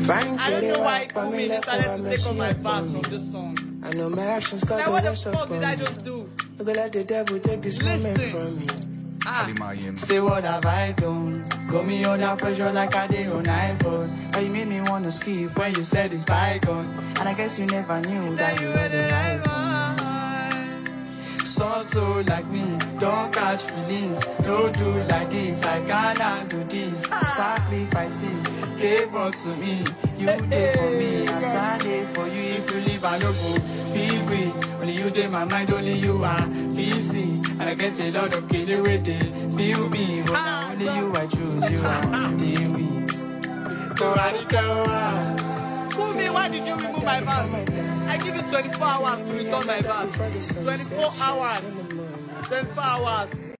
I don't know why Kumi decided to take on my verse from this song. I know my actions got Like, what the fuck did I just do? Look at the devil take this moment from me. Say what have I done? Got me under pressure like I did on iPhone. But you made me wanna skip when you said it's bygone. And I guess you never knew that you were the right one. So like me, don't catch feelings. Don't do like this, I cannot do this. Sacrifices gave us to me. You did for me, and I did for you. If you leave, I don't go. Feel great, only you did my mind, only you are. Feel see, and I get a lot of kidding with it. Feel me, but now only you I choose. You are deal with. So I don't care. Kumi, why did you remove my verse? I give you 24 hours to return my verse. 24 hours. 24 hours.